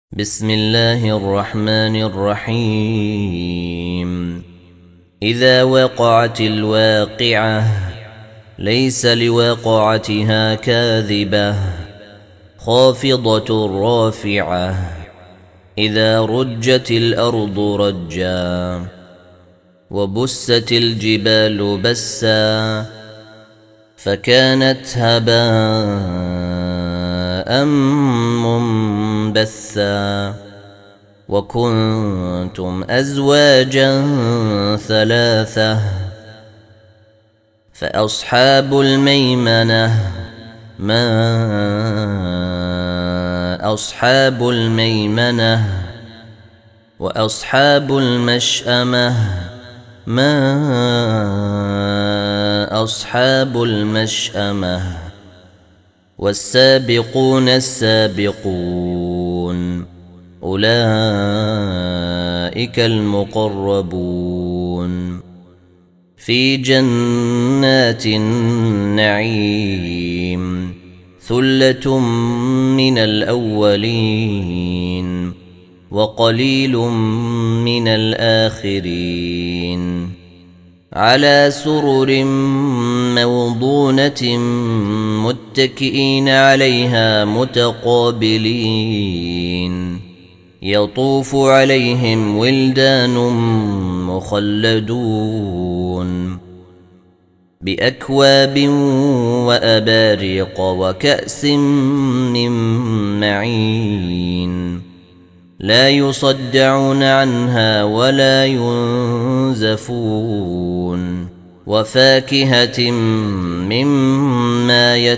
بسم الله الرحمن الرحيم. إذا وقعت الواقعة ليس لوقعتها كاذبة خافضة رافعة إذا رجت الأرض رجا وبست الجبال بسا فكانت هباء منبثا وكنتم أزواجا ثلاثة فأصحاب الميمنة ما أصحاب الميمنة وأصحاب المشأمة ما أصحاب المشأمة والسابقون السابقون أولئك المقربون في جنات النعيم ثلة من الأولين وقليل من الآخرين على سرر موضونة متكئين عليها متقابلين يطوف عليهم ولدان مخلدون بأكواب وأباريق وكأس من معين لا يصدعون عنها ولا ينزفون وفاكهة مما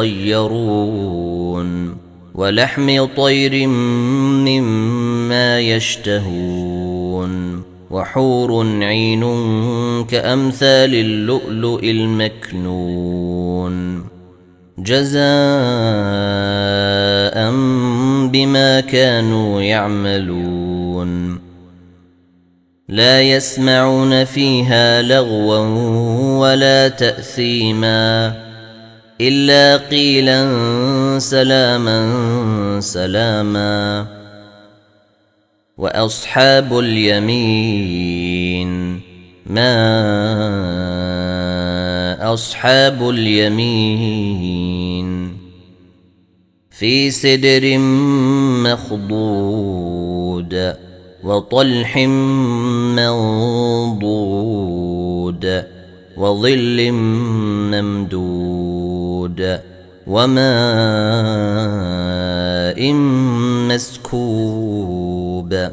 يتخيرون ولحم طير مما يشتهون وحور عين كأمثال اللؤلؤ المكنون جزاء بما كانوا يعملون لا يسمعون فيها لغوا ولا تأثيما إلا قيلا سلاما سلاما وأصحاب اليمين ما أصحاب اليمين في سدر مخضود وطلح منضود وظل ممدود وماء مسكوب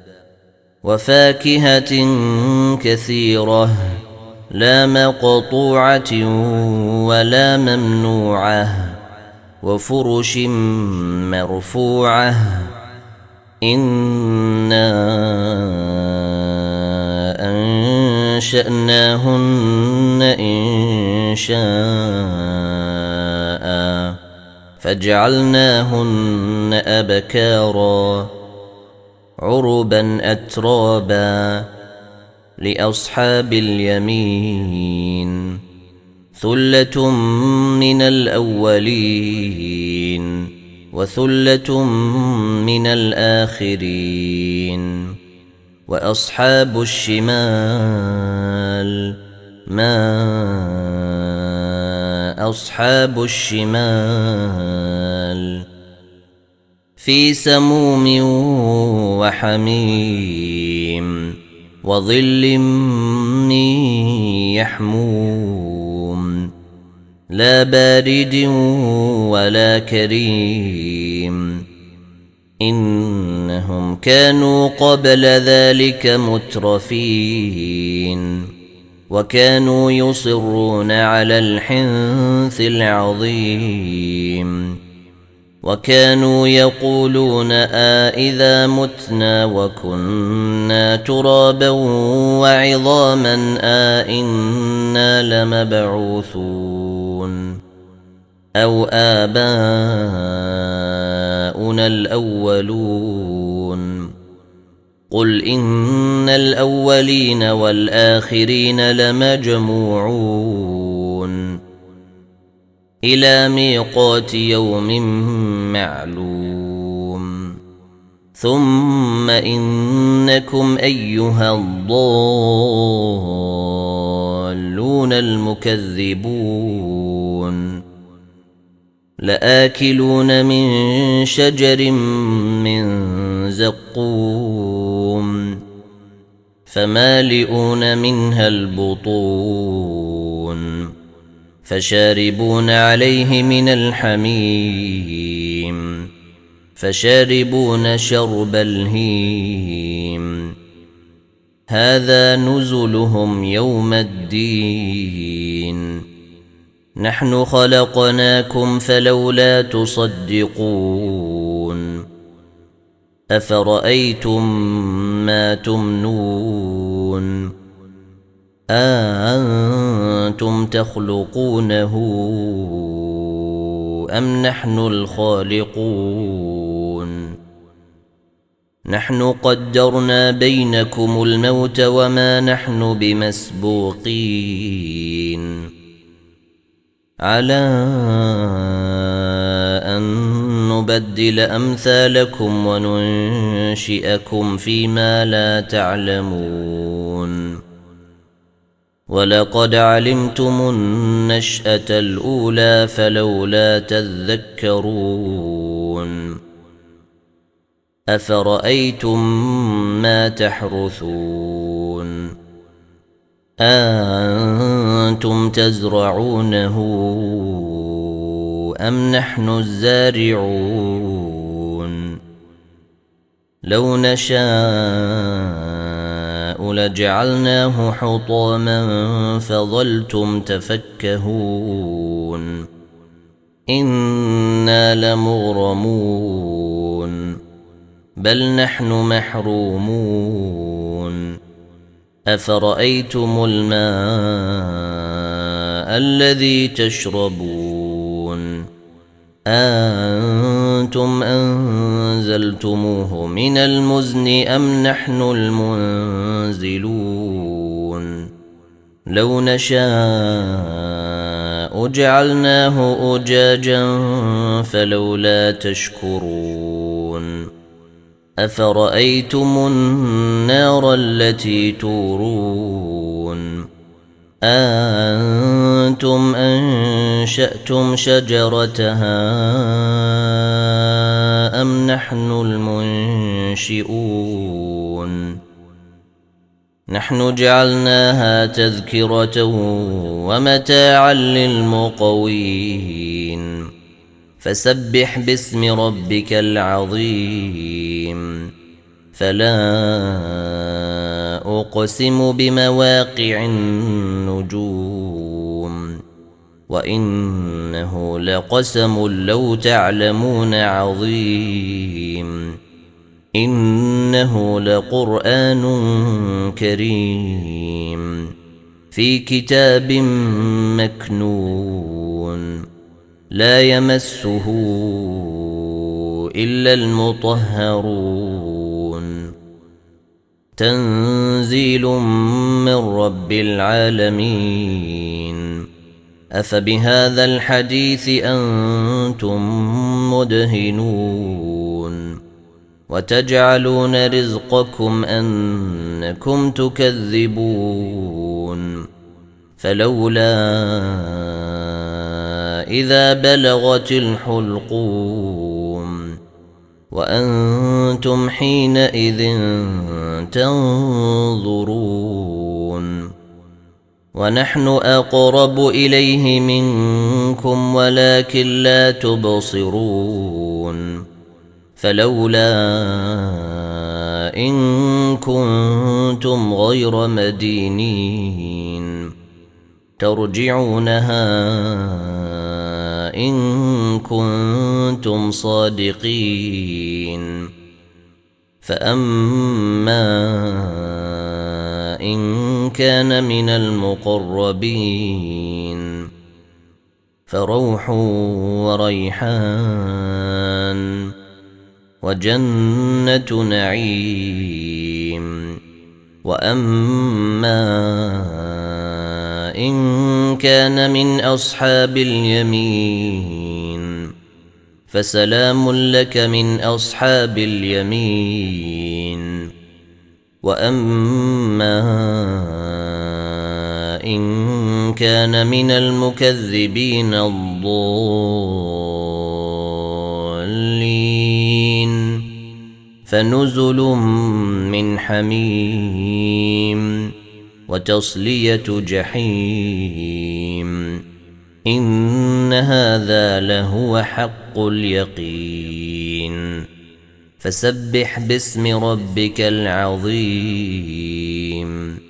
وفاكهة كثيرة لا مقطوعة ولا ممنوعة وفرش مرفوعة إنا أنشأناهن إنشاء فجعلناهن أبكارا عربا أترابا لأصحاب اليمين ثلة من الأولين وثلة من الآخرين وأصحاب الشمال ما أصحاب الشمال في سموم وحميم وظل من يحموم لا بارد ولا كريم إنهم كانوا قبل ذلك مترفين وكانوا يصرون على الحنث العظيم وكانوا يقولون أإذا متنا وكنا ترابا وعظاما أإنا لمبعوثون أو آباؤنا الأولون قل إن الأولين والآخرين لمجموعون إلى ميقات يوم معلوم ثم إنكم أيها الضالون المكذبون لآكلون من شجر من زقوم فمالئون منها البطون فشاربون عليه من الحميم فشاربون شرب الهيم هذا نزلهم يوم الدين نحن خلقناكم فلولا تصدقون أفرأيتم ما تمنون أأنتم تخلقونه أم نحن الخالقون نحن قدرنا بينكم الموت وما نحن بمسبوقين على أن نبدل أمثالكم وننشئكم فيما لا تعلمون ولقد علمتم النشأة الأولى فلولا تذكرون أفرأيتم ما تحرثون أأنتم تزرعونه أم نحن الزارعون لو نشاء لجعلناه حطاما فظلتم تفكهون إنا لمغرمون بل نحن محرومون أفرأيتم الماء الذي تشربون أأنتم أنزلتموه من المزن أم نحن المنزلون لو نشاء جعلناه أجاجا فلولا تشكرون أفرأيتم النار التي تورون أأنتم أنشأتم شجرتها أم نحن المنشئون نحن جعلناها تذكرة ومتاعا للمقوين فسبح باسم ربك العظيم فلا أقسم بمواقع النجوم وإنه لقسم لو تعلمون عظيم إنه لقرآن كريم في كتاب مكنون لا يمسه إلا المطهرون تنزيل من رب العالمين أفبهذا الحديث أنتم مدهنون وتجعلون رزقكم أنكم تكذبون فلولا إذا بلغت الحلقوم وأنتم حينئذ تنظرون ونحن أقرب إليه منكم ولكن لا تبصرون فلولا إن كنتم غير مدينين ترجعونها إن كنتم صادقين فأما إن كان من المقربين فروح وريحان وجنة نعيم وأما إن كان من أصحاب اليمين فسلام لك من أصحاب اليمين. وأما إن كان من المكذبين الضالين فنزل من حميم وتصلية جحيم. إن هذا لهو حق اليقين. فسبح باسم ربك العظيم.